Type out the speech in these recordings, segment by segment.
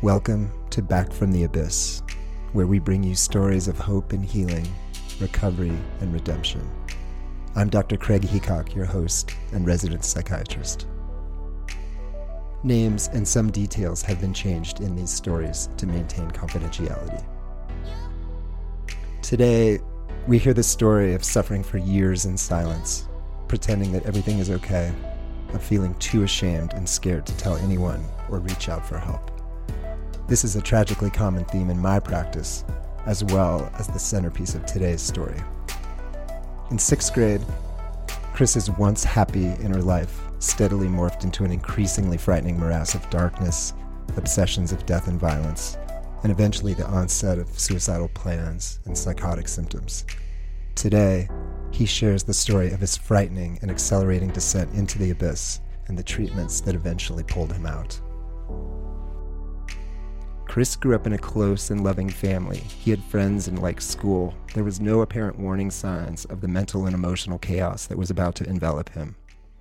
Welcome to Back from the Abyss, where we bring you stories of hope and healing, recovery and redemption. I'm Dr. Craig Heacock, your host and resident psychiatrist. Names and some details have been changed in these stories to maintain confidentiality. Today, we hear the story of suffering for years in silence, pretending that everything is okay, of feeling too ashamed and scared to tell anyone or reach out for help. This is a tragically common theme in my practice, as well as the centerpiece of today's story. In 6th grade, Chris's once happy inner life steadily morphed into an increasingly frightening morass of darkness, obsessions of death and violence, and eventually the onset of suicidal plans and psychotic symptoms. Today, he shares the story of his frightening and accelerating descent into the abyss and the treatments that eventually pulled him out. Chris grew up in a close and loving family. He had friends and liked school. There was no apparent warning signs of the mental and emotional chaos that was about to envelop him.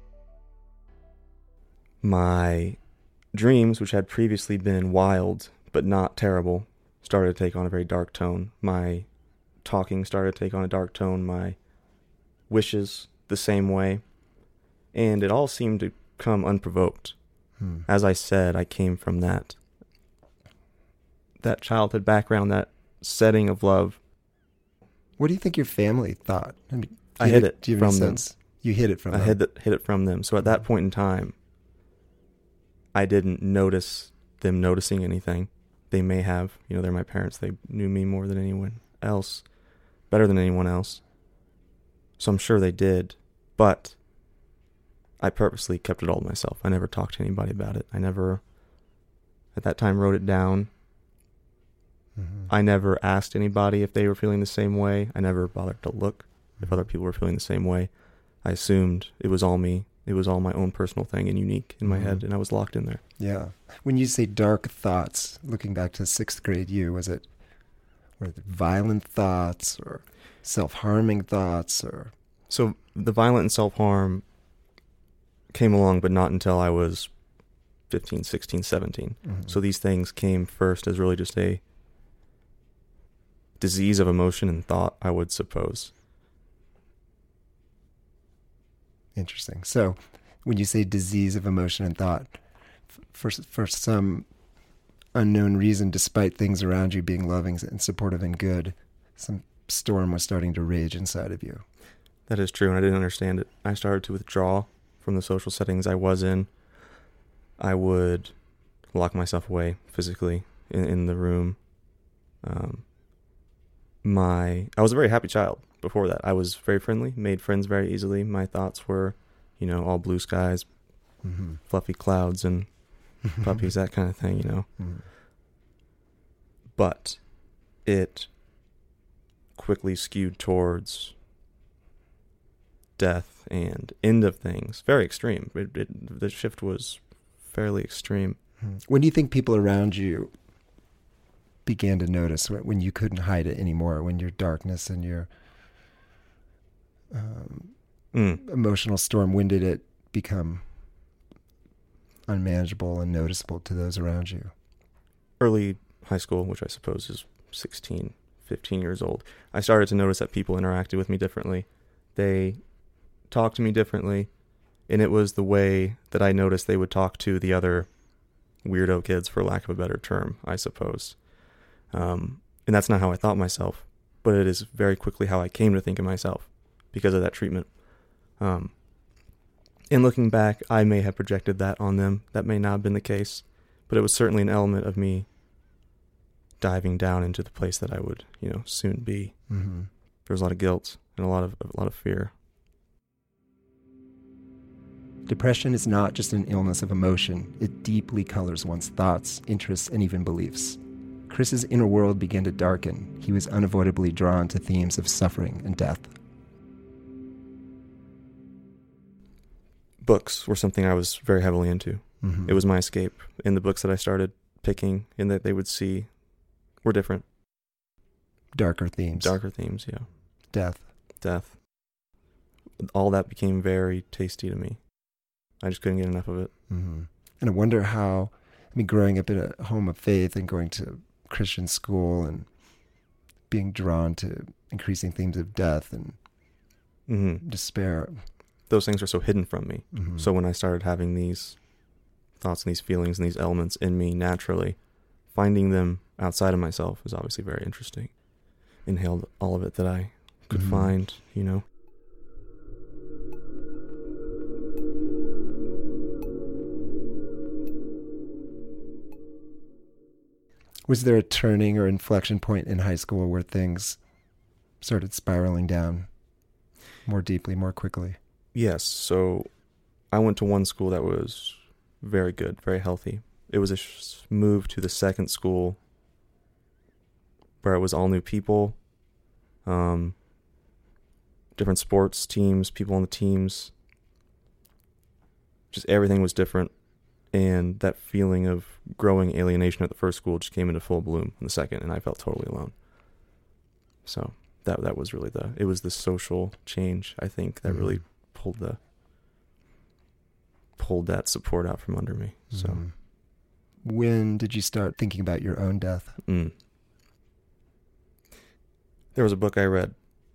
My dreams, which had previously been wild but not terrible, started to take on a very dark tone. My talking started to take on a dark tone. My wishes the same way. And it all seemed to come unprovoked. As I said, I came from that childhood background, that setting of love. What do you think your family thought? I mean, I hid it do you have from a them. sense? You hid it from them. I hid it from them. So at that point in time, I didn't notice them noticing anything. They may have. They're my parents. They knew me more than anyone else, better than anyone else. So I'm sure they did. But I purposely kept it all to myself. I never talked to anybody about it. I never, at that time, wrote it down. I never asked anybody if they were feeling the same way. I never bothered to look if other people were feeling the same way. I assumed it was all me. It was all my own personal thing and unique in my head, and I was locked in there. Yeah. When you say dark thoughts, looking back to 6th grade you, were it violent thoughts or self-harming thoughts? So the violent and self-harm came along, but not until I was 15, 16, 17. So these things came first as really just a disease of emotion and thought, I would suppose. Interesting. So when you say disease of emotion and thought, for some unknown reason, despite things around you being loving and supportive and good, some storm was starting to rage inside of you. That is true, and I didn't understand it. I started to withdraw from the social settings I was in. I would lock myself away physically in the room. I was a very happy child before that. I was very friendly, made friends very easily. My thoughts were, all blue skies, fluffy clouds, and puppies, that kind of thing, But it quickly skewed towards death and end of things. Very extreme. The shift was fairly extreme. When do you think people around you began to notice, when you couldn't hide it anymore, when your darkness and your emotional storm, when did it become unmanageable and noticeable to those around you? Early high school, which I suppose is 16, 15 years old, I started to notice that people interacted with me differently. They talked to me differently, and it was the way that I noticed they would talk to the other weirdo kids, for lack of a better term, I suppose. And that's not how I thought myself, but it is very quickly how I came to think of myself because of that treatment. And looking back, I may have projected that on them. That may not have been the case, but it was certainly an element of me diving down into the place that I would, soon be. There was a lot of guilt and a lot of fear. Depression is not just an illness of emotion. It deeply colors one's thoughts, interests, and even beliefs. Chris's inner world began to darken. He was unavoidably drawn to themes of suffering and death. Books were something I was very heavily into. It was my escape. And the books that I started picking and that they would see were different. Darker themes. Yeah. Death. All that became very tasty to me. I just couldn't get enough of it. And I wonder how I mean, growing up in a home of faith and going to Christian school and being drawn to increasing themes of death and despair. Those things are so hidden from me. So when I started having these thoughts and these feelings and these elements in me naturally, finding them outside of myself is obviously very interesting. Inhaled all of it that I could find, you know. Was there a turning or inflection point in high school where things started spiraling down more deeply, more quickly? Yes. So I went to one school that was very good, very healthy. It was a move to the second school where it was all new people, different sports teams, people on the teams. Just everything was different. And that feeling of growing alienation at the first school just came into full bloom in the second, and I felt totally alone. So that was really it was the social change, I think, that really pulled that support out from under me. So when did you start thinking about your own death? There was a book I read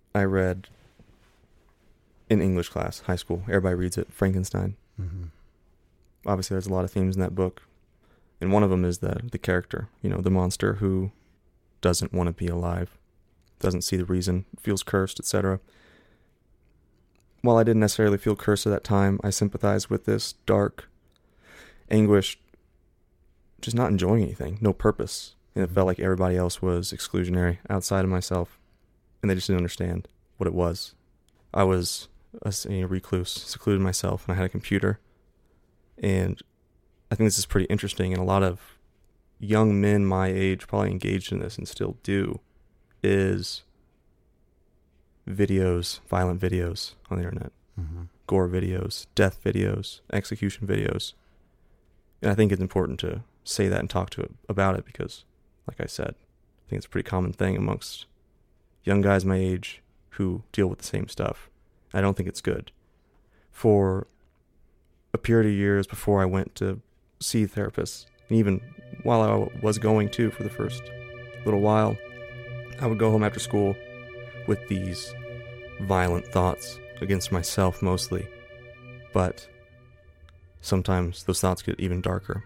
in English class, high school. Everybody reads it, Frankenstein. Obviously, there's a lot of themes in that book. And one of them is the character, you know, the monster who doesn't want to be alive, doesn't see the reason, feels cursed, etc. While I didn't necessarily feel cursed at that time, I sympathized with this dark anguish, just not enjoying anything, no purpose. And it felt like everybody else was exclusionary outside of myself, and they just didn't understand what it was. I was a recluse, secluded myself, and I had a computer. And I think this is pretty interesting, and a lot of young men my age probably engaged in this and still do, is videos, violent videos on the internet, gore videos, death videos, execution videos. And I think it's important to say that and talk about it because, like I said, I think it's a pretty common thing amongst young guys my age who deal with the same stuff. I don't think it's good. For a period of years before I went to see therapists, and even while I was going to for the first little while, I would go home after school with these violent thoughts against myself mostly, but sometimes those thoughts get even darker.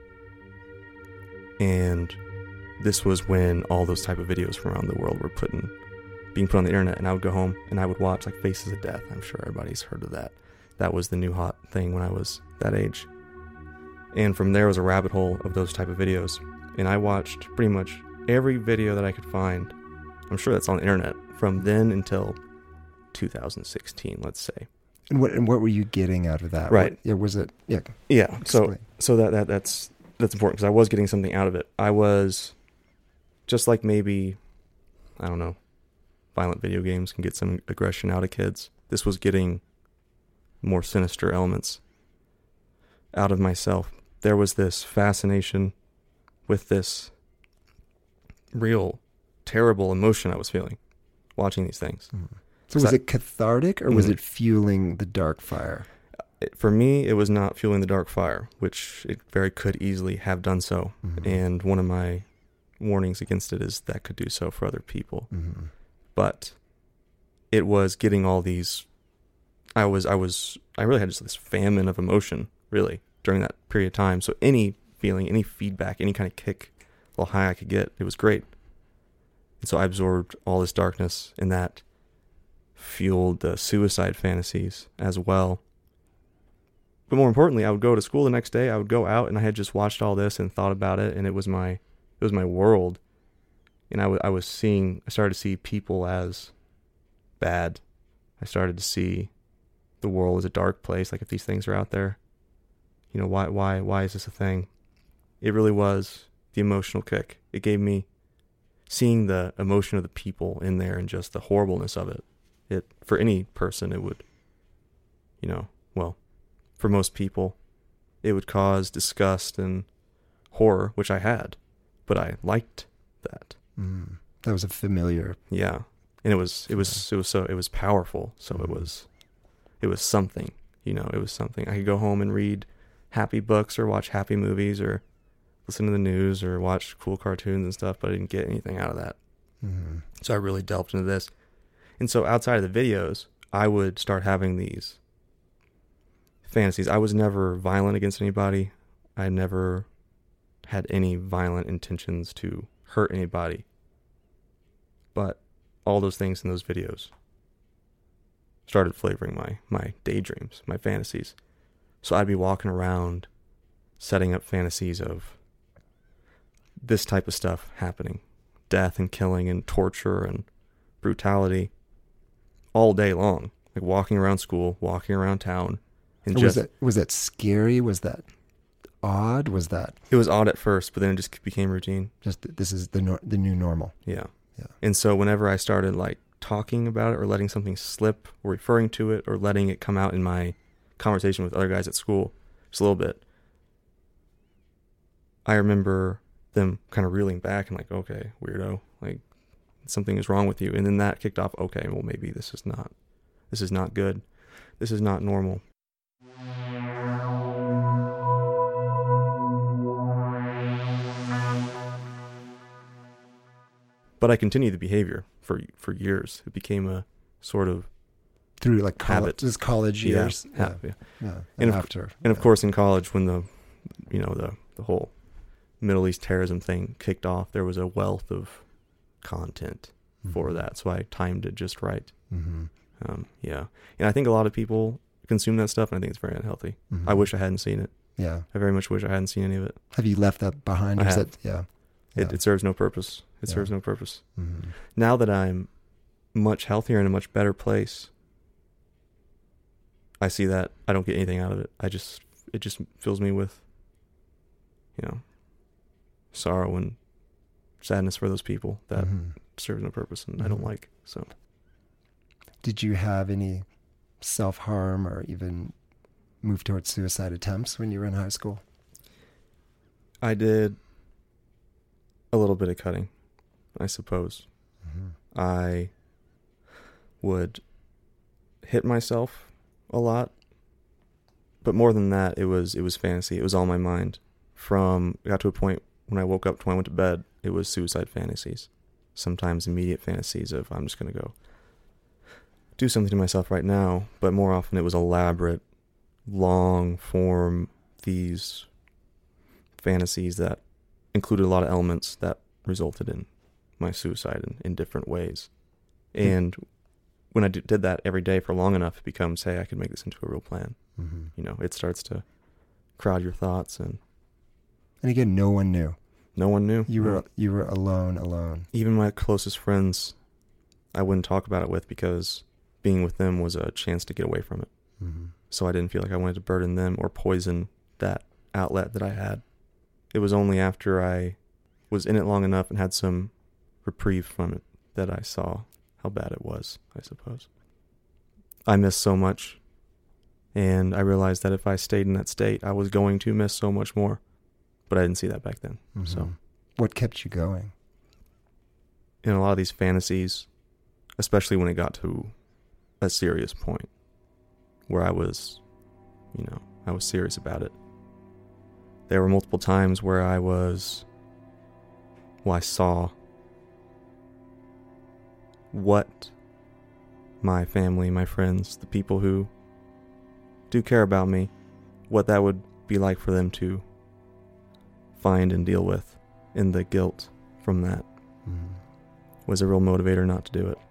And this was when all those type of videos from around the world were being put on the internet, and I would go home and I would watch like Faces of Death. I'm sure everybody's heard of that. That was the new hot thing when I was that age. And from there was a rabbit hole of those type of videos. And I watched pretty much every video that I could find. I'm sure that's on the internet from then until 2016, let's say. And what were you getting out of that? Right. Was it? Yeah. Yeah. Explain. So that's important because I was getting something out of it. I was just like maybe, I don't know, violent video games can get some aggression out of kids. This was getting more sinister elements out of myself. There was this fascination with this real terrible emotion I was feeling watching these things. So was it cathartic or was it fueling the dark fire? For me, it was not fueling the dark fire, which it very could easily have done so. And one of my warnings against it is that could do so for other people. But it was getting all these, I really had just this famine of emotion, really, during that period of time. So any feeling, any feedback, any kind of kick, little high I could get, it was great. And so I absorbed all this darkness, and that fueled the suicide fantasies as well. But more importantly, I would go to school the next day, I would go out, and I had just watched all this and thought about it, and it was my world. And I started to see people as bad. I started to see the world as a dark place. Like, if these things are out there, you know, why is this a thing? It really was the emotional kick. It gave me seeing the emotion of the people in there and just the horribleness of it. For any person, it would, you know, well, for most people, it would cause disgust and horror, which I had, but I liked that. That was a familiar. Yeah. And it was powerful. So it was something, you know, it was something. I could go home and read happy books or watch happy movies or listen to the news or watch cool cartoons and stuff, but I didn't get anything out of that. Mm-hmm. So I really delved into this. And so outside of the videos, I would start having these fantasies. I was never violent against anybody. I never had any violent intentions to hurt anybody. But all those things in those videos started flavoring my daydreams, my fantasies. So I'd be walking around setting up fantasies of this type of stuff happening. Death and killing and torture and brutality all day long. Like walking around school, walking around town. And was that scary? Was that odd? Was that... It was odd at first, but then it just became routine. Just this is the new normal. Yeah. Yeah. And so whenever I started like talking about it or letting something slip or referring to it or letting it come out in my conversation with other guys at school just a little bit, I remember them kind of reeling back and like, okay, weirdo, like something is wrong with you. And then that kicked off, okay, well maybe this is not good. This is not normal. But I continued the behavior for years. It became a sort of through like habit. College years. Yeah. And after. And of course in college when the whole Middle East terrorism thing kicked off, there was a wealth of content for that. So I timed it just right. Mm-hmm. And I think a lot of people consume that stuff and I think it's very unhealthy. Mm-hmm. I wish I hadn't seen it. Yeah. I very much wish I hadn't seen any of it. Have you left that behind? I have. Yeah. It serves no purpose. It serves no purpose. Mm-hmm. Now that I'm much healthier and in a much better place, I see that I don't get anything out of it. It just fills me with, sorrow and sadness for those people that serves no purpose and I don't like. So, did you have any self-harm or even move towards suicide attempts when you were in high school? I did a little bit of cutting, I suppose. Mm-hmm. I would hit myself a lot, but more than that, it was fantasy. It was all my mind. It got to a point when I woke up to when I went to bed, it was suicide fantasies. Sometimes immediate fantasies of I'm just going to go do something to myself right now, but more often it was elaborate, long form, these fantasies that included a lot of elements that resulted in my suicide in different ways. And when I did that every day for long enough, it becomes, hey, I could make this into a real plan. Mm-hmm. It starts to crowd your thoughts. And again, no one knew. No one knew. You were alone. Even my closest friends, I wouldn't talk about it with because being with them was a chance to get away from it. Mm-hmm. So I didn't feel like I wanted to burden them or poison that outlet that I had. It was only after I was in it long enough and had some reprieve from it that I saw how bad it was, I suppose. I missed so much, and I realized that if I stayed in that state, I was going to miss so much more, but I didn't see that back then. Mm-hmm. So, what kept you going? In a lot of these fantasies, especially when it got to a serious point where I was serious about it. There were multiple times where I saw what my family, my friends, the people who do care about me, what that would be like for them to find and deal with, and the guilt from that was a real motivator not to do it.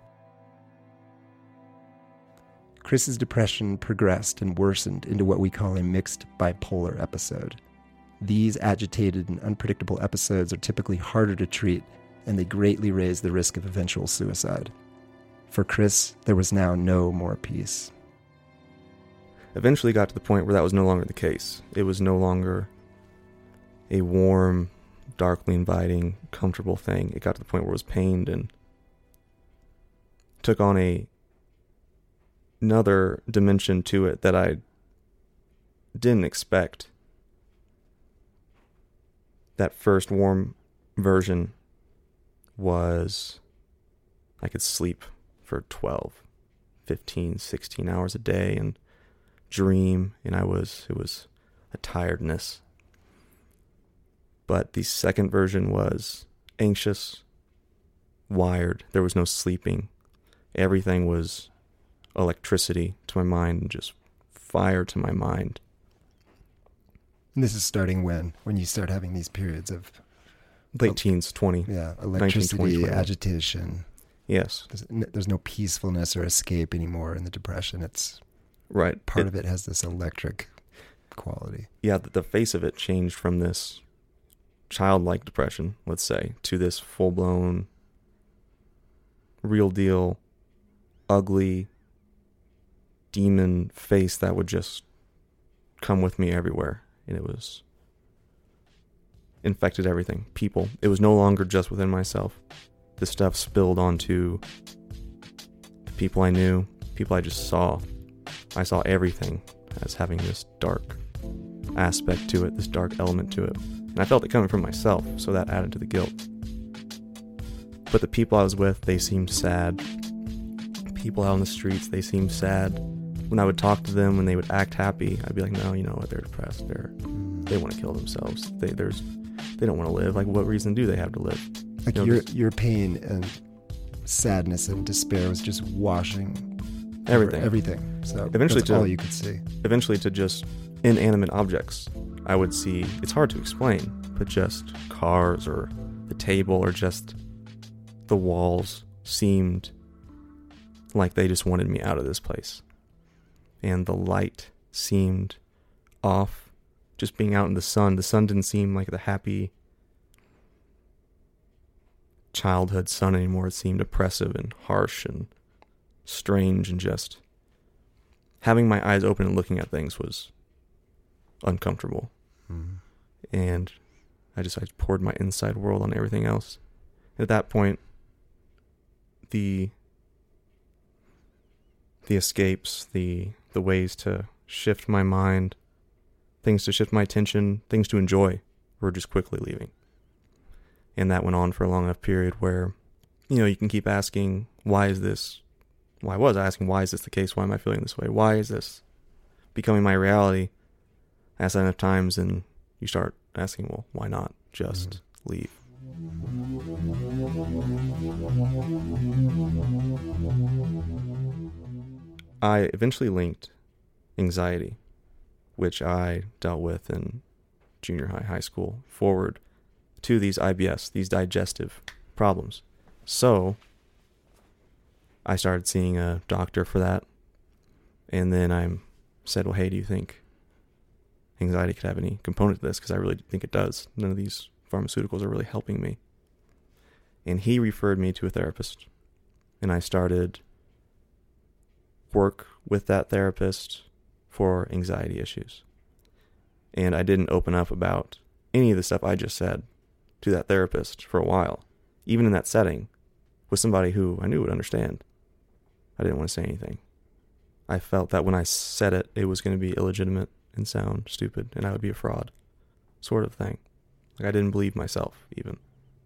Chris's depression progressed and worsened into what we call a mixed bipolar episode. These agitated and unpredictable episodes are typically harder to treat, and they greatly raise the risk of eventual suicide. For Chris, there was now no more peace. Eventually got to the point where that was no longer the case. It was no longer a warm, darkly inviting, comfortable thing. It got to the point where it was pained and took on another dimension to it that I didn't expect. That first warm version was I could sleep for 12, 15, 16 hours a day and dream, and it was a tiredness. But the second version was anxious, wired. There was no sleeping. Everything was electricity to my mind and just fire to my mind. And this is starting when you start having these periods of Late teens, 20. Yeah, 19, electricity, 20, 21. agitation. Yes. There's no peacefulness or escape anymore in the depression. It's right. Part of it has this electric quality. Yeah, the face of it changed from this childlike depression, let's say, to this full-blown, real deal, ugly demon face that would just come with me everywhere. And it was infected everything. People. It was no longer just within myself. This stuff spilled onto the people I knew, people I just saw. I saw everything as having this dark aspect to it, this dark element to it. And I felt it coming from myself, so that added to the guilt. But the people I was with, they seemed sad. People out on the streets, they seemed sad. When I would talk to them, when they would act happy, I'd be like, no, you know what, they're depressed. They want to kill themselves. They don't want to live. Like, what reason do they have to live? Like, your pain and sadness and despair was just washing everything. So eventually that's all you could see. Eventually to just inanimate objects. I would see, it's hard to explain, but just cars or the table or just the walls seemed like they just wanted me out of this place. And the light seemed off. Just being out in the sun didn't seem like the happy childhood sun anymore. It seemed oppressive and harsh and strange, and just having my eyes open and looking at things was uncomfortable. Mm-hmm. And I poured my inside world on everything else. At that point, the escapes, the ways to shift my mind, things to shift my attention, things to enjoy, were just quickly leaving. And that went on for a long enough period where, you can keep asking, why is this? Well, I was asking, why is this the case? Why am I feeling this way? Why is this becoming my reality? I ask that enough times, and you start asking, well, why not just leave? I eventually linked anxiety, which I dealt with in junior high school, forward to these IBS, these digestive problems. So I started seeing a doctor for that. And then I said, well, hey, do you think anxiety could have any component to this? Because I really think it does. None of these pharmaceuticals are really helping me. And he referred me to a therapist. And I started work with that therapist for anxiety issues. And I didn't open up about any of the stuff I just said to that therapist for a while. Even in that setting, with somebody who I knew would understand, I didn't want to say anything. I felt that when I said it, it was going to be illegitimate and sound stupid, and I would be a fraud, sort of thing. Like, I didn't believe myself, even.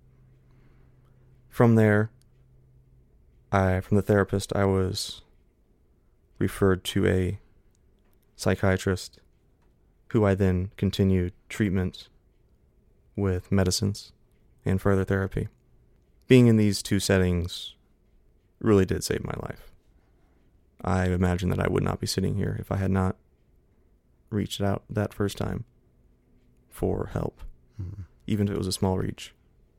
From there, from the therapist, I was referred to a psychiatrist who I then continued treatment with medicines and further therapy. Being in these two settings really did save my life. I imagine that I would not be sitting here if I had not reached out that first time for help, even if it was a small reach.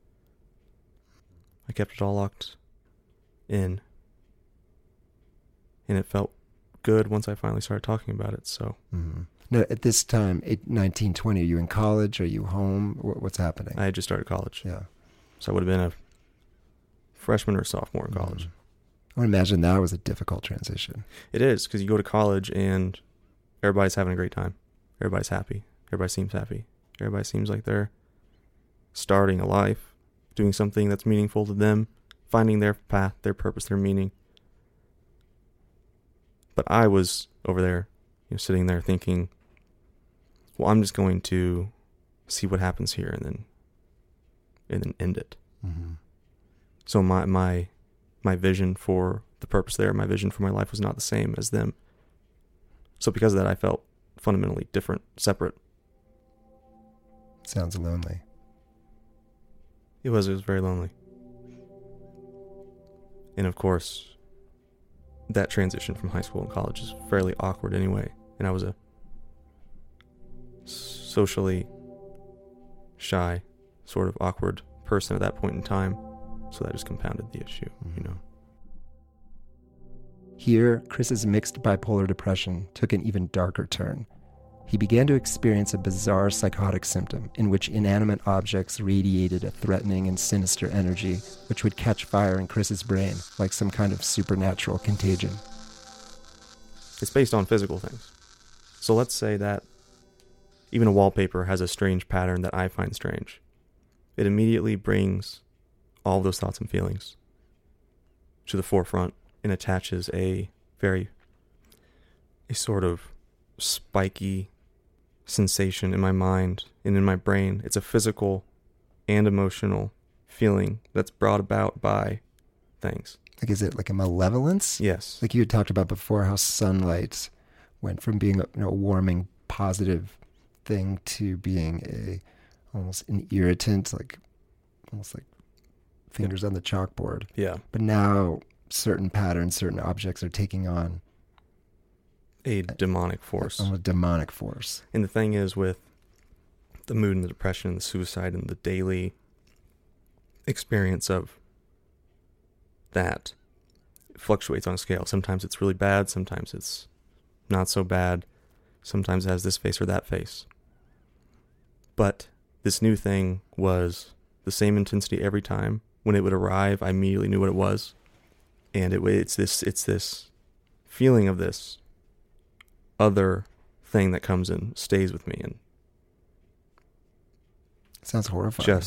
I kept it all locked in, and it felt good once I finally started talking about it. So Now, at this time, 19, 20, are you in college? Are you home? What's happening? I had just started college. Yeah. So I would have been a freshman or sophomore in college. I would imagine that was a difficult transition. It is, because you go to college and everybody's having a great time. Everybody's happy. Everybody seems happy. Everybody seems like they're starting a life, doing something that's meaningful to them, finding their path, their purpose, their meaning. But I was over there, sitting there thinking, well, I'm just going to see what happens here and then end it. Mm-hmm. So my vision for the purpose there, my vision for my life was not the same as them. So because of that, I felt fundamentally different, separate. Sounds lonely. It was very lonely. And of course, that transition from high school and college is fairly awkward anyway. And I was a socially shy, sort of awkward person at that point in time. So that just compounded the issue, you know. Here, Chris's mixed bipolar depression took an even darker turn. He began to experience a bizarre psychotic symptom in which inanimate objects radiated a threatening and sinister energy which would catch fire in Chris's brain like some kind of supernatural contagion. It's based on physical things. So let's say that even a wallpaper has a strange pattern that I find strange. It immediately brings all those thoughts and feelings to the forefront and attaches a sort of spiky sensation in my mind and in my brain. It's a physical and emotional feeling that's brought about by things. Like, is it like a malevolence? Yes. Like you had talked about before, how sunlight went from being a warming, positive thing to being almost an irritant, almost like fingers on the chalkboard. Yeah. But now certain patterns, certain objects are taking on a demonic force. A demonic force. And the thing is, with the mood and the depression and the suicide and the daily experience of that, it fluctuates on a scale. Sometimes it's really bad, sometimes it's not so bad, sometimes it has this face or that face. But this new thing was the same intensity every time. When it would arrive, I immediately knew what it was. And it's this feeling of this other thing that comes and stays with me, and sounds horrifying.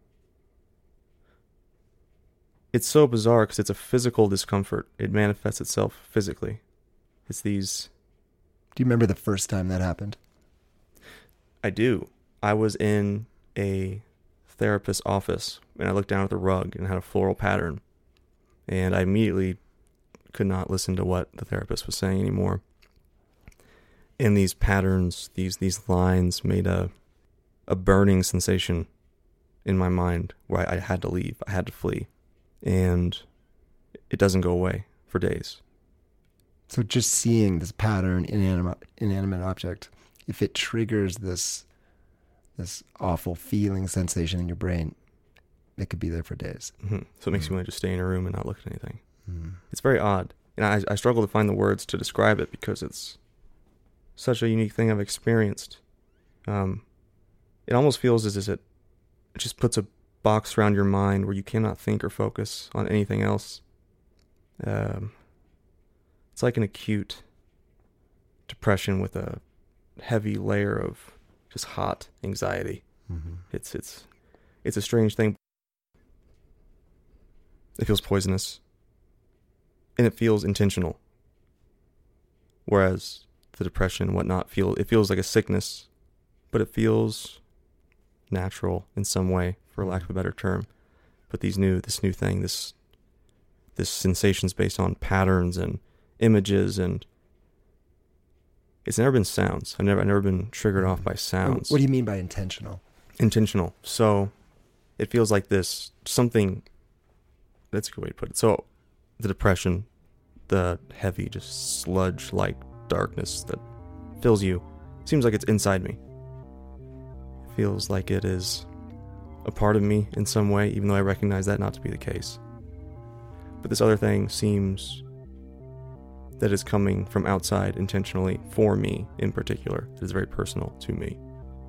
It's so bizarre because it's a physical discomfort. It manifests itself physically. It's these. Do you remember the first time that happened? I do. I was in a therapist's office and I looked down at the rug and had a floral pattern, and I immediately could not listen to what the therapist was saying anymore. And these patterns, these lines made a burning sensation in my mind where I had to leave. I had to flee. And it doesn't go away for days. So just seeing this pattern, inanimate object, if it triggers this awful feeling sensation in your brain, it could be there for days. Mm-hmm. So it makes you want to just stay in a room and not look at anything. Mm. It's very odd. And I struggle to find the words to describe it because it's such a unique thing I've experienced. It almost feels as if it just puts a box around your mind where you cannot think or focus on anything else. It's like an acute depression with a heavy layer of just hot anxiety. Mm-hmm. It's a strange thing. It feels poisonous, and it feels intentional. Whereas the depression and whatnot feels like a sickness, but it feels natural in some way, for lack of a better term. But this new thing, this sensation's based on patterns and images, and it's never been sounds. I've never been triggered off by sounds. What do you mean by intentional? Intentional. So it feels like this something. That's a good way to put it. So the depression, the heavy, just sludge-like darkness that fills you, seems like it's inside me. It feels like it is a part of me in some way, even though I recognize that not to be the case. But this other thing seems that is coming from outside intentionally for me in particular. It is very personal to me.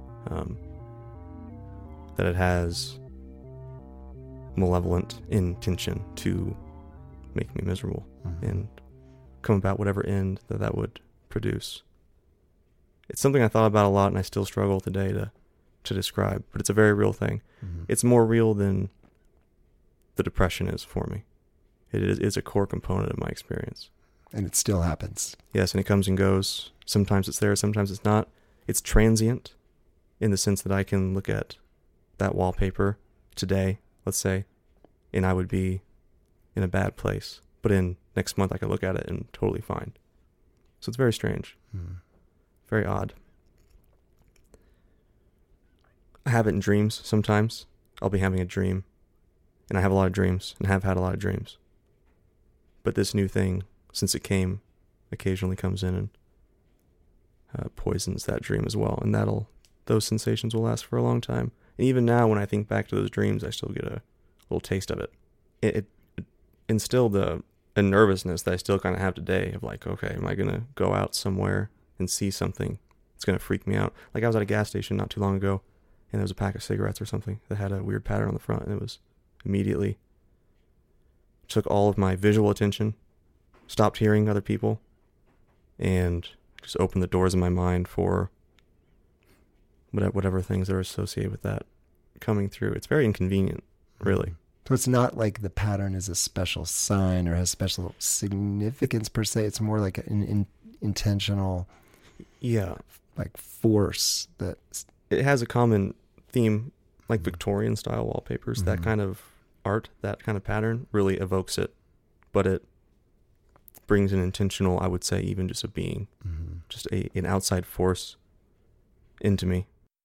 That it has malevolent intention to make me miserable and come about whatever end that would produce. It's something I thought about a lot, and I still struggle today to describe, but it's a very real thing. Mm-hmm. It's more real than the depression is for me. It is a core component of my experience. And it still happens. Yes, and it comes and goes. Sometimes it's there, sometimes it's not. It's transient in the sense that I can look at that wallpaper today, let's say, and I would be in a bad place. But in next month I could look at it and totally fine. So it's very strange. Very odd. I have it in dreams sometimes. I'll be having a dream, and I have a lot of dreams, and have had a lot of dreams. But this new thing, since it came, occasionally comes in and poisons that dream as well, and those sensations will last for a long time. And even now, when I think back to those dreams, I still get a little taste of it. It instilled a nervousness that I still kind of have today of like, okay, am I going to go out somewhere and see something that's going to freak me out? Like I was at a gas station not too long ago, and there was a pack of cigarettes or something that had a weird pattern on the front, and it was immediately took all of my visual attention, stopped hearing other people, and just opened the doors in my mind for whatever things are associated with that coming through. It's very inconvenient, really. So it's not like the pattern is a special sign or has special significance per se. It's more like an intentional, like force that it has a common theme, like Victorian style wallpapers. That kind of art, that kind of pattern really evokes it, but it brings an intentional, I would say, even just a being, just an outside force into me.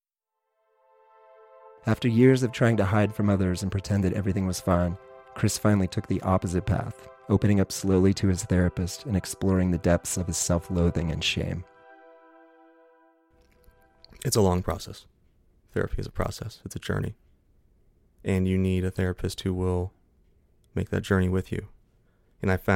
After years of trying to hide from others and pretend that everything was fine, Chris finally took the opposite path, opening up slowly to his therapist and exploring the depths of his self-loathing and shame. It's a long process. Therapy is a process. It's a journey. And you need a therapist who will make that journey with you. And I've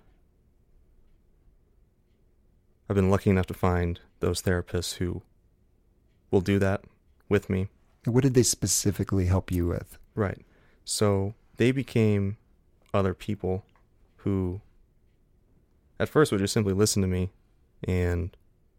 been lucky enough to find those therapists who will do that with me. What did they specifically help you with? Right. So they became other people who at first would just simply listen to me and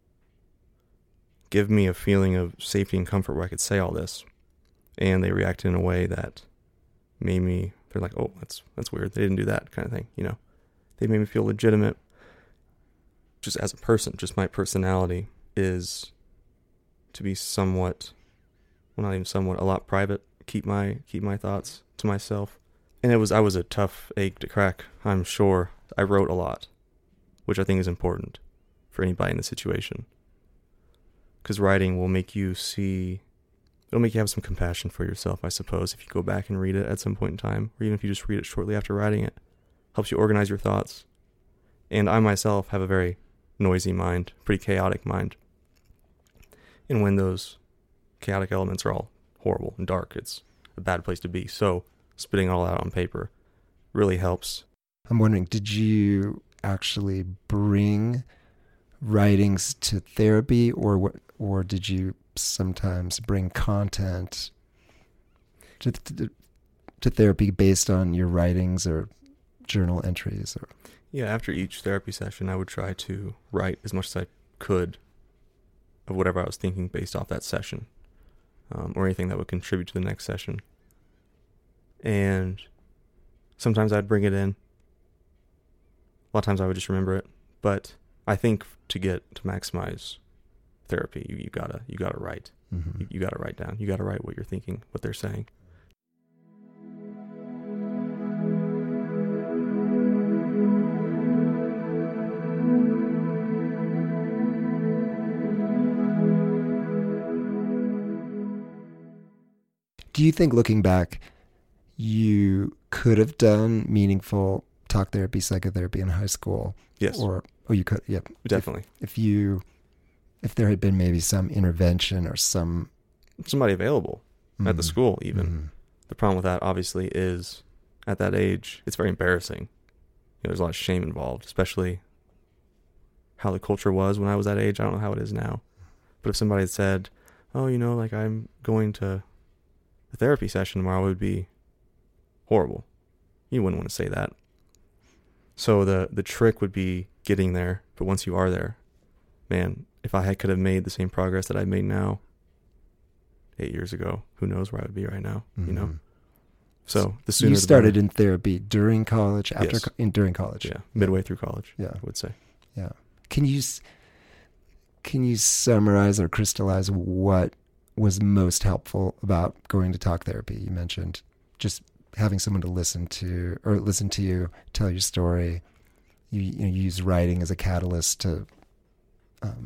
give me a feeling of safety and comfort where I could say all this. And they reacted in a way that made me, they're like, oh, that's weird. They didn't do that kind of thing, you know. They made me feel legitimate just as a person. Just my personality is to be somewhat, well, not even somewhat, a lot private. Keep my thoughts to myself. And I was a tough egg to crack, I'm sure. I wrote a lot, which I think is important for anybody in the situation. Because writing will make you see, it'll make you have some compassion for yourself, I suppose, if you go back and read it at some point in time, or even if you just read it shortly after writing it. Helps you organize your thoughts. And I myself have a very noisy mind, pretty chaotic mind. And when those chaotic elements are all horrible and dark, it's a bad place to be. So spitting it all out on paper really helps. I'm wondering, did you actually bring writings to therapy, or did you sometimes bring content to therapy based on your writings or journal entries? Or yeah, after each therapy session, I would try to write as much as I could of whatever I was thinking based off that session, or anything that would contribute to the next session. And sometimes I'd bring it in. A lot of times I would just remember it. But I think to maximize therapy, you gotta write. Mm-hmm. You gotta write down. You gotta write what you're thinking, what they're saying. Do you think, looking back, you could have done meaningful talk therapy, psychotherapy in high school? Yes. Or you could, yeah. Definitely. If there had been maybe some intervention or somebody available at the school even. Mm-hmm. The problem with that, obviously, is at that age, it's very embarrassing. There's a lot of shame involved, especially how the culture was when I was that age. I don't know how it is now. But if somebody had said, oh, like I'm going to a therapy session tomorrow, it would be horrible. You wouldn't want to say that. So the trick would be getting there. But once you are there, man, if I could have made the same progress that I made now 8 years ago, who knows where I would be right now, mm-hmm. So the sooner you started in therapy during college, during college. Yeah, midway through college, yeah. I would say. Yeah. Can you summarize or crystallize what was most helpful about going to talk therapy? You mentioned just having someone to listen to you tell your story. You use writing as a catalyst to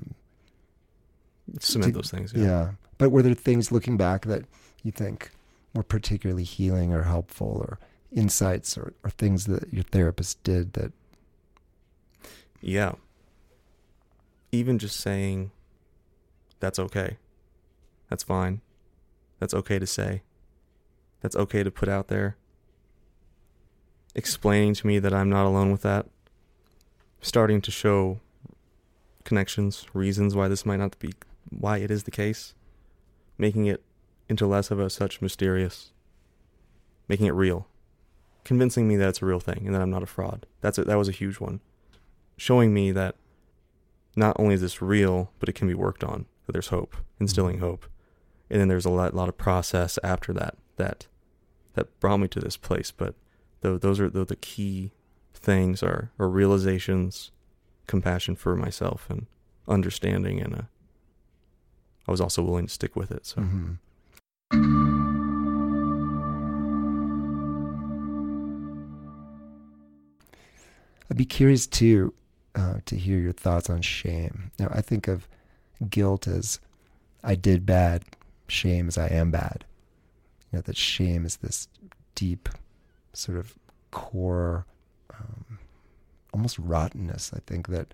cement those things. Yeah. But were there things looking back that you think were particularly healing or helpful, or insights or things that your therapist did that... Yeah. Even just saying, that's okay. That's fine. That's okay to say. That's okay to put out there. Explaining to me that I'm not alone with that. Starting to show connections, reasons why this might not be, why it is the case. Making it into less of a such mysterious. Making it real. Convincing me that it's a real thing and that I'm not a fraud. That was a huge one. Showing me that not only is this real, but it can be worked on. That there's hope. Instilling hope. And then there's a lot of process after that brought me to this place. But those are the key things are realizations, compassion for myself, and understanding. And I was also willing to stick with it. So. Mm-hmm. I'd be curious too to hear your thoughts on shame. Now, I think of guilt as I did bad, shame as I am bad. You know, that shame is this deep sort of core, almost rottenness, I think, that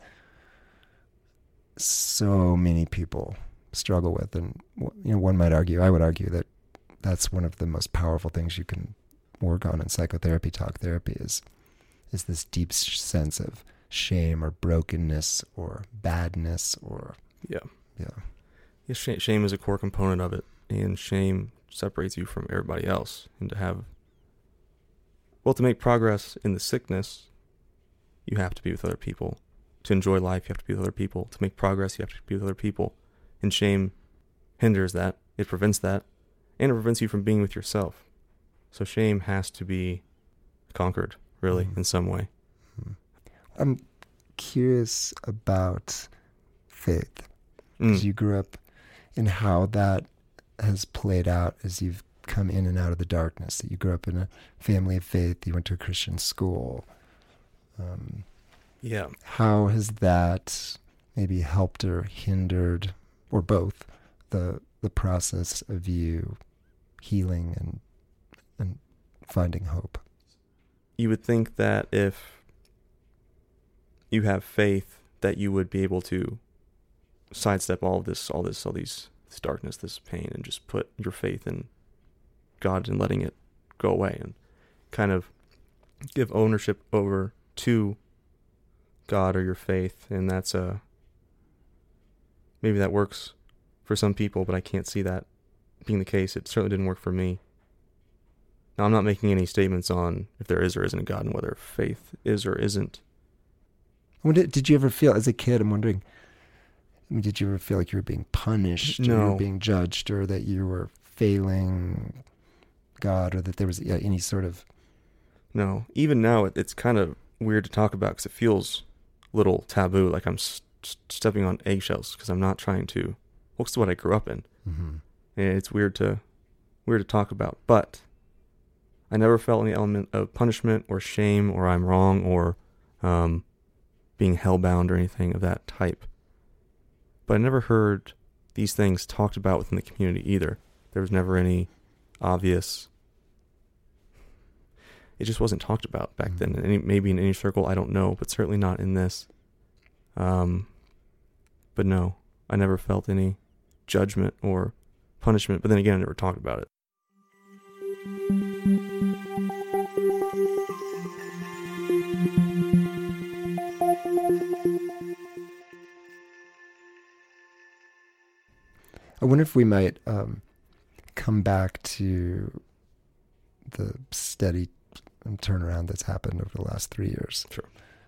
so many people struggle with. And, you know, one might argue, I would argue, that that's one of the most powerful things you can work on in psychotherapy, talk therapy, is this deep sense of shame or brokenness or badness or... Yeah. Shame is a core component of it, and shame separates you from everybody else. And to make progress in the sickness, you have to be with other people. To enjoy life, you have to be with other people. To make progress, you have to be with other people. And shame hinders that. It prevents that. And it prevents you from being with yourself. So shame has to be conquered, really, in some way. I'm curious about faith, because you grew up, and how that has played out as you've come in and out of the darkness. That you grew up in a family of faith, you went to a Christian school. How has that maybe helped or hindered, or both, the process of you healing and finding hope? You would think that if you have faith, that you would be able to sidestep all this darkness, this pain, and just put your faith in God and letting it go away, and kind of give ownership over to God or your faith. And that's maybe that works for some people, but I can't see that being the case. It certainly didn't work for me. Now, I'm not making any statements on if there is or isn't a God and whether faith is or isn't. Did you ever feel, as a kid, I'm wondering, did you ever feel like you were being punished, No. or you were being judged, or that you were failing God, or that there was any sort of... No. Even now, it's kind of weird to talk about because it feels a little taboo, like I'm stepping on eggshells because I'm not trying to... Well, it's what I grew up in. Mm-hmm. And it's weird to talk about. But I never felt any element of punishment or shame or I'm wrong or being hellbound or anything of that type. But I never heard these things talked about within the community either. There was never any obvious... It just wasn't talked about back then. Maybe in any circle, I don't know, but certainly not in this. But no, I never felt any judgment or punishment. But then again, I never talked about it. I wonder if we might come back to the steady turnaround that's happened over the last 3 years. Sure.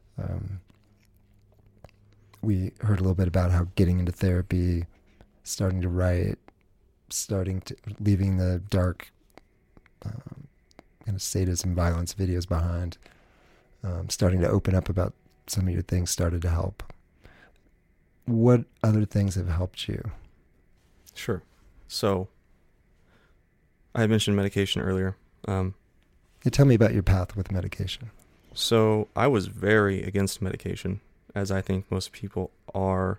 We heard a little bit about how getting into therapy, starting to write, leaving the dark kind of sadism, violence videos behind, starting to open up about some of your things started to help. What other things have helped you? Sure. So, I had mentioned medication earlier. Tell me about your path with medication. So, I was very against medication, as I think most people are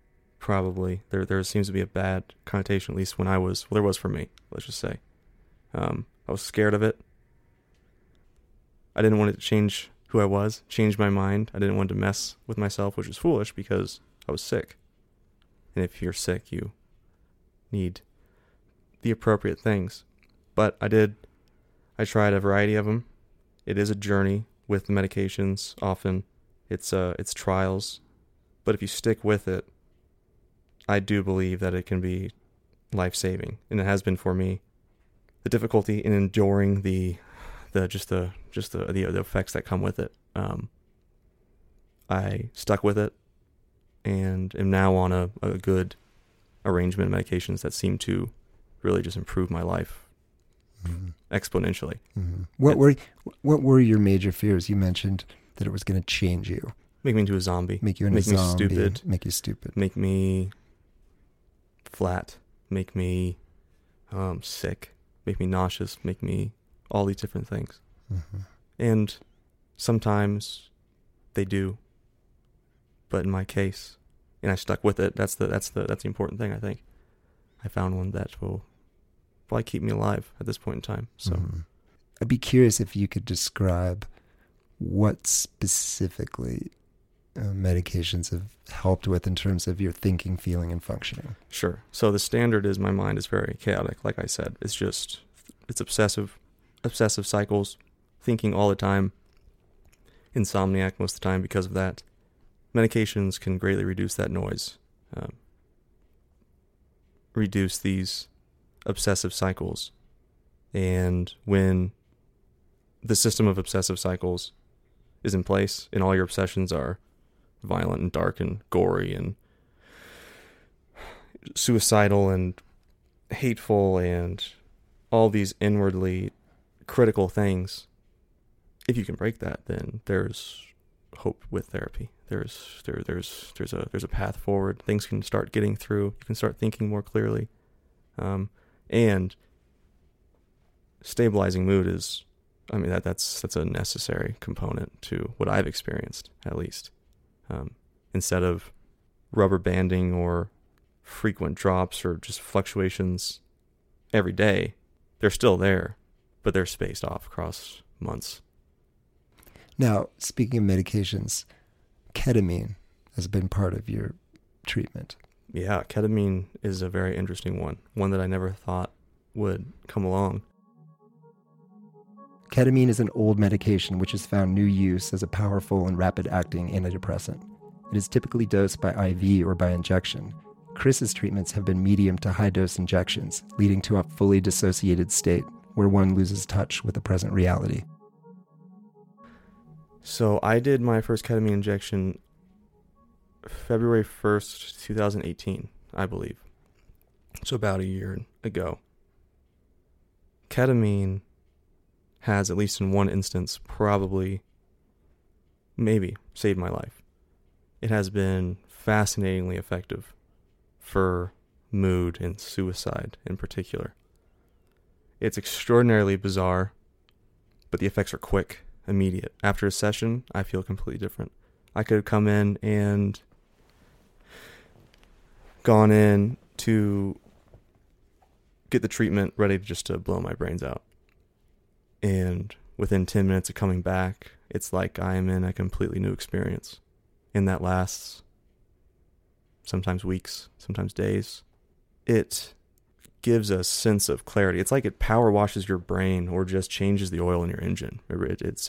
probably. There seems to be a bad connotation, at least when I was, well, there was for me, let's just say. I was scared of it. I didn't want it to change who I was, change my mind. I didn't want to mess with myself, which was foolish because I was sick. And if you're sick, you need the appropriate things. But I tried a variety of them. It is a journey with the medications. Often it's trials. But if you stick with it, I do believe that it can be life-saving, and it has been for me. The difficulty in enduring the effects that come with it. I stuck with it, and am now on a good arrangement of medications that seem to really just improve my life exponentially. Mm-hmm. What were your major fears? You mentioned that it was going to change you, make me into a zombie, make you into a zombie, make you stupid, make me flat, make me sick, make me nauseous, make me all these different things. Mm-hmm. And sometimes they do, but in my case, and I stuck with it. That's the important thing. I think I found one that will probably keep me alive at this point in time. So I'd be curious if you could describe what specifically medications have helped with in terms of your thinking, feeling, and functioning. Sure. So the standard is my mind is very chaotic. Like I said, it's obsessive cycles, thinking all the time, insomniac most of the time because of that. Medications can greatly reduce that noise, reduce these obsessive cycles. And when the system of obsessive cycles is in place and all your obsessions are violent and dark and gory and suicidal and hateful and all these inwardly critical things, if you can break that, then there's hope with therapy. There's a path forward. Things can start getting through. You can start thinking more clearly, and stabilizing mood is, that's a necessary component to what I've experienced, at least. Instead of rubber banding or frequent drops or just fluctuations every day, they're still there, but they're spaced off across months. Now, speaking of medications, ketamine has been part of your treatment. Yeah, ketamine is a very interesting one that I never thought would come along. Ketamine is an old medication which has found new use as a powerful and rapid-acting antidepressant. It is typically dosed by IV or by injection. Chris's treatments have been medium to high-dose injections, leading to a fully dissociated state where one loses touch with the present reality. So I did my first ketamine injection February 1st, 2018, I believe. So about a year ago. Ketamine has, at least in one instance, maybe saved my life. It has been fascinatingly effective for mood and suicide in particular. It's extraordinarily bizarre, but the effects are quick, immediate. After a session, I feel completely different. I could have come in and gone in to get the treatment ready just to blow my brains out. And within 10 minutes of coming back, it's like I am in a completely new experience. And that lasts sometimes weeks, sometimes days. It gives a sense of clarity. It's like it power washes your brain or just changes the oil in your engine. It's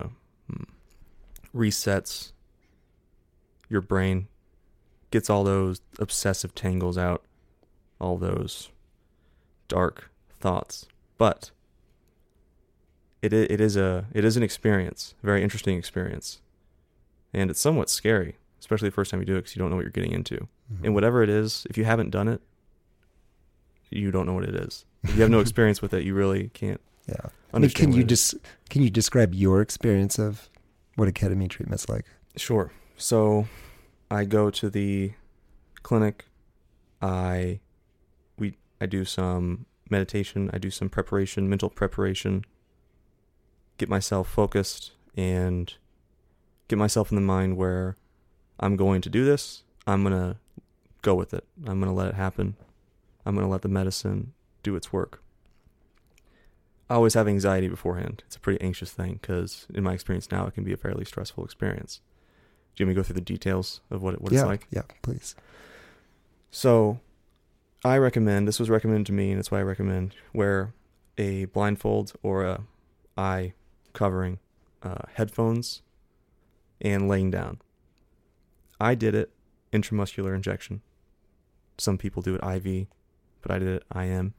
resets your brain, gets all those obsessive tangles out, all those dark thoughts. But it is an experience, a very interesting experience, and it's somewhat scary, especially the first time you do it because you don't know what you're getting into. Mm-hmm. And whatever it is, if you haven't done it, you don't know what it is. If you have no experience with it, you really can't. Yeah. Can you describe your experience of what a ketamine treatment's like? Sure. So I go to the clinic. I do some meditation. I do some preparation, mental preparation. Get myself focused and get myself in the mind where I'm going to do this. I'm going to go with it. I'm going to let it happen. I'm going to let the medicine do its work. I always have anxiety beforehand. It's a pretty anxious thing because in my experience now, it can be a fairly stressful experience. Do you want me to go through the details of what it's like? Yeah, please. So I recommend, this was recommended to me, and that's why I recommend, wear a blindfold or a eye covering, headphones, and laying down. I did it intramuscular injection. Some people do it IV, but I did it IM.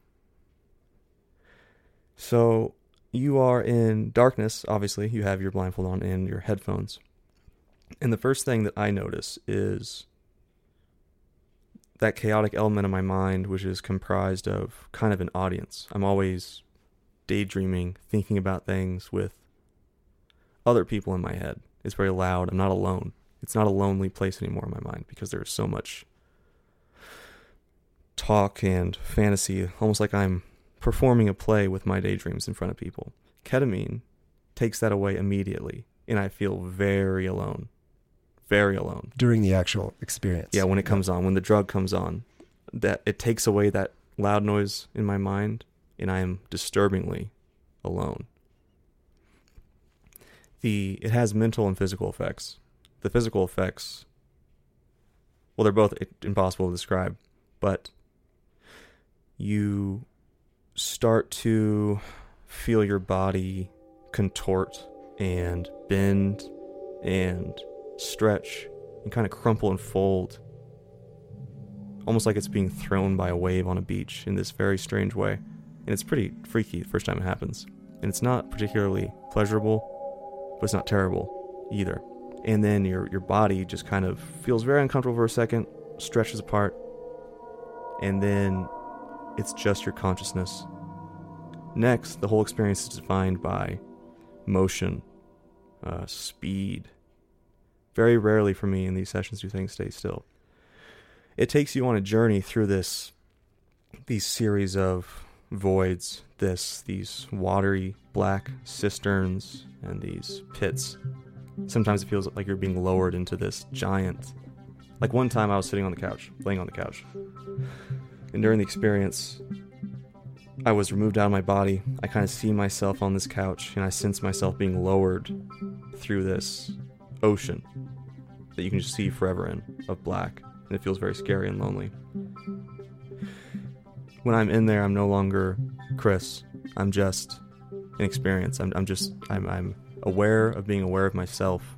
So you are in darkness, obviously. You have your blindfold on and your headphones. And the first thing that I notice is that chaotic element of my mind, which is comprised of kind of an audience. I'm always daydreaming, thinking about things with other people in my head. It's very loud. I'm not alone. It's not a lonely place anymore in my mind because there's so much talk and fantasy, almost like I'm performing a play with my daydreams in front of people. Ketamine takes that away immediately, and I feel very alone. Very alone. During the actual experience. Yeah, when it comes on, when the drug comes on, that it takes away that loud noise in my mind, and I am disturbingly alone. It has mental and physical effects. The physical effects, well, they're both impossible to describe, but you start to feel your body contort and bend and stretch and kind of crumple and fold, almost like it's being thrown by a wave on a beach in this very strange way. And it's pretty freaky the first time it happens. And it's not particularly pleasurable, but it's not terrible either. And then your body just kind of feels very uncomfortable for a second, stretches apart, and then it's just your consciousness. Next, the whole experience is defined by motion, speed. Very rarely for me in these sessions do things stay still. It takes you on a journey through these series of voids, these watery black cisterns and these pits. Sometimes it feels like you're being lowered into this giant. Like one time I was sitting on the couch, laying on the couch, and during the experience, I was removed out of my body. I kind of see myself on this couch, and I sense myself being lowered through this ocean that you can just see forever in, of black, and it feels very scary and lonely. When I'm in there, I'm no longer Chris. I'm just an experience. I'm aware of being aware of myself,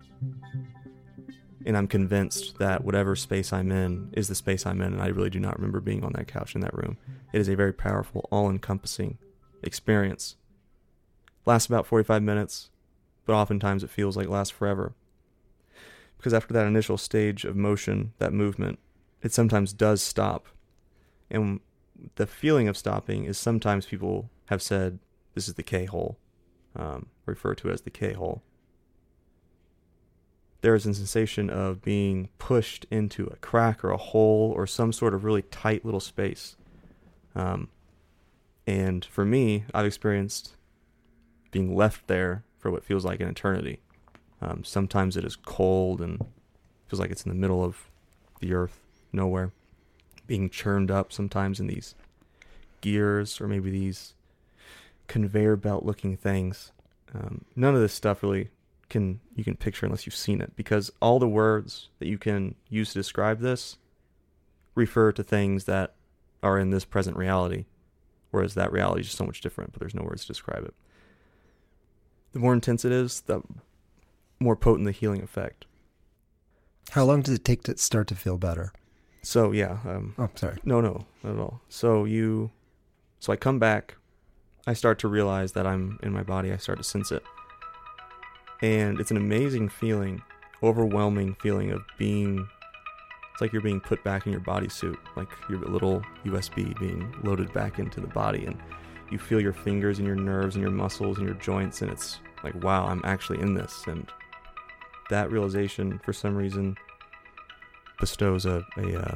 and I'm convinced that whatever space I'm in is the space I'm in, and I really do not remember being on that couch in that room. It is a very powerful, all-encompassing experience. Lasts about 45 minutes, but oftentimes it feels like it lasts forever. Because after that initial stage of motion, that movement, it sometimes does stop. And the feeling of stopping is sometimes people have said, this is the K-hole, referred to as the K-hole. There is a sensation of being pushed into a crack or a hole or some sort of really tight little space. And for me, I've experienced being left there for what feels like an eternity. Sometimes it is cold and feels like it's in the middle of the earth, nowhere. Being churned up sometimes in these gears or maybe these conveyor belt looking things. None of this stuff really you can picture unless you've seen it, because all the words that you can use to describe this refer to things that are in this present reality, whereas that reality is just so much different, but there's no words to describe it. The more intense it is, the more potent the healing effect. How long does it take to start to feel better? So, yeah. Sorry. No, not at all. So I come back, I start to realize that I'm in my body, I start to sense it. And it's an amazing feeling, overwhelming feeling of being, it's like you're being put back in your bodysuit, like your little USB being loaded back into the body, and you feel your fingers and your nerves and your muscles and your joints, and it's like, wow, I'm actually in this. And that realization, for some reason, bestows a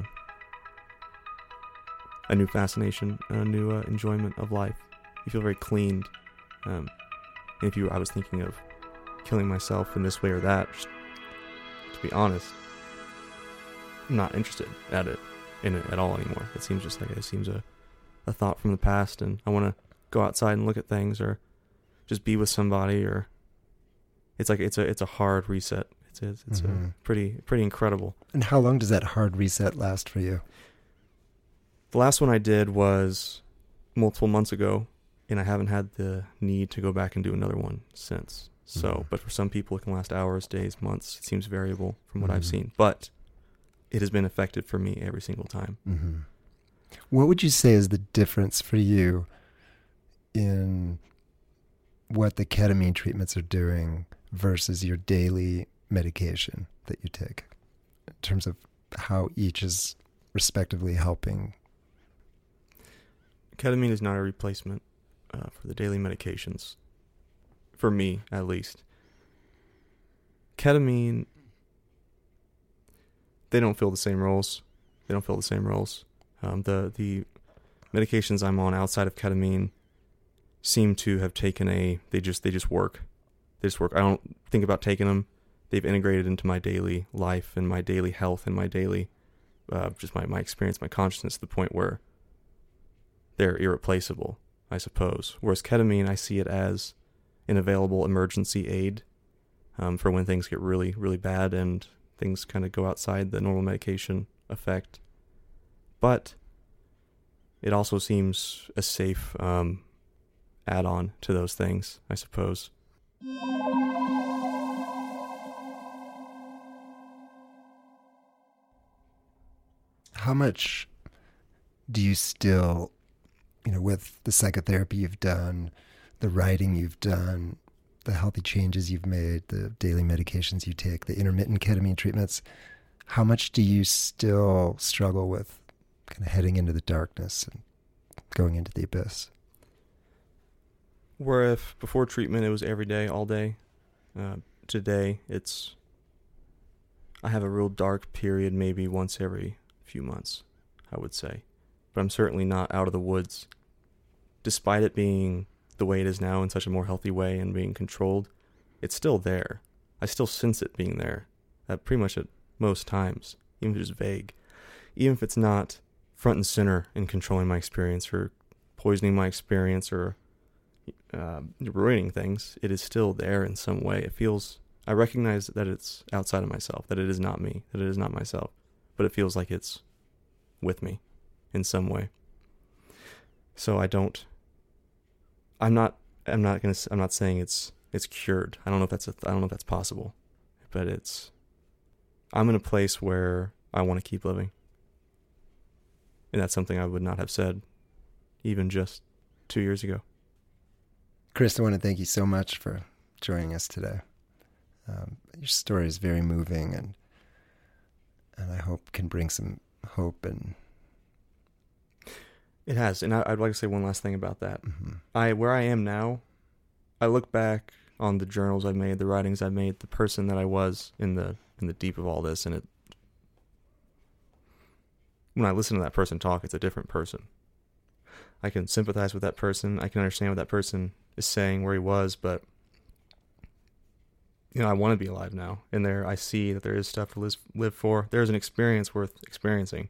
new fascination, a new enjoyment of life. You feel very cleaned. I was thinking of killing myself in this way or that, just, to be honest, I'm not interested in it at all anymore. It seems a thought from the past, and I want to go outside and look at things, or just be with somebody, or it's like it's a hard reset. It's a pretty incredible. And how long does that hard reset last for you? The last one I did was multiple months ago, and I haven't had the need to go back and do another one since. So, but for some people it can last hours, days, months. It seems variable from what I've seen, but it has been effective for me every single time. What would you say is the difference for you in what the ketamine treatments are doing versus your daily medication that you take, in terms of how each is respectively helping? Ketamine is not a replacement for the daily medications, for me at least. Ketamine, they don't fill the same roles. The medications I'm on outside of ketamine seem to have taken they just work. They just work. I don't think about taking them. They've integrated into my daily life and my daily health and my daily, just my experience, my consciousness, to the point where they're irreplaceable, I suppose. Whereas ketamine, I see it as an available emergency aid for when things get really, really bad and things kind of go outside the normal medication effect. But it also seems a safe add-on to those things, I suppose. How much do you still, with the psychotherapy you've done, the writing you've done, the healthy changes you've made, the daily medications you take, the intermittent ketamine treatments, how much do you still struggle with kind of heading into the darkness and going into the abyss? Where if before treatment it was every day, all day, today I have a real dark period maybe once every few months, I would say. But I'm certainly not out of the woods. Despite it being the way it is now in such a more healthy way and being controlled, it's still there. I still sense it being there pretty much at most times, even if it's vague. Even if it's not front and center in controlling my experience or poisoning my experience or ruining things, it is still there in some way. I recognize that it's outside of myself, that it is not me, that it is not myself, but it feels like it's with me in some way. So I'm not saying it's cured. I don't know if that's possible, but I'm in a place where I want to keep living. And that's something I would not have said even just 2 years ago. Chris, I want to thank you so much for joining us today. Your story is very moving, and I hope can bring some hope. And it has, and I'd like to say one last thing about that. Where I am now, I look back on the journals I've made, the writings I've made, the person that I was in the deep of all this, and when I listen to that person talk, it's a different person. I can sympathize with that person. I can understand what that person is saying, where he was, but I want to be alive now. And I see that there is stuff to live for. There's an experience worth experiencing.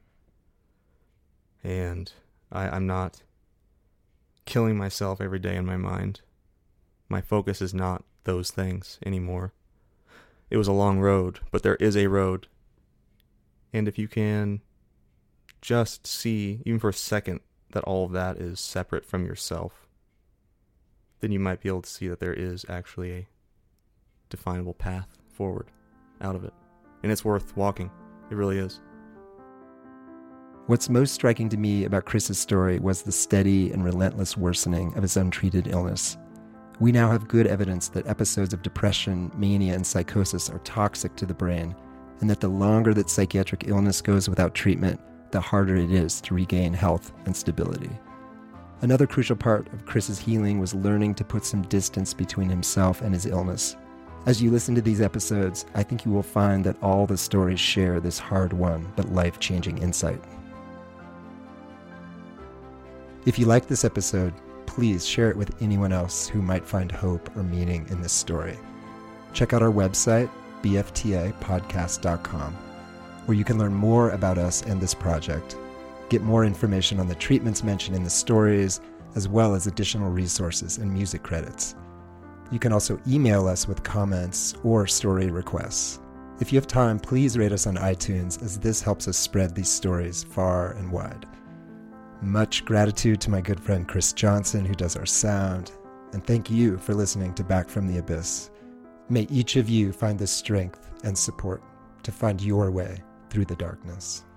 And I'm not killing myself every day in my mind. My focus is not those things anymore. It was a long road, but there is a road. And if you can just see, even for a second, that all of that is separate from yourself, then you might be able to see that there is actually a definable path forward out of it. And it's worth walking. It really is. What's most striking to me about Chris's story was the steady and relentless worsening of his untreated illness. We now have good evidence that episodes of depression, mania, and psychosis are toxic to the brain, and that the longer that psychiatric illness goes without treatment, the harder it is to regain health and stability. Another crucial part of Chris's healing was learning to put some distance between himself and his illness. As you listen to these episodes, I think you will find that all the stories share this hard-won but life-changing insight. If you like this episode, please share it with anyone else who might find hope or meaning in this story. Check out our website, bftapodcast.com, where you can learn more about us and this project, get more information on the treatments mentioned in the stories, as well as additional resources and music credits. You can also email us with comments or story requests. If you have time, please rate us on iTunes, as this helps us spread these stories far and wide. Much gratitude to my good friend Chris Johnson, who does our sound, and thank you for listening to Back from the Abyss. May each of you find the strength and support to find your way through the darkness.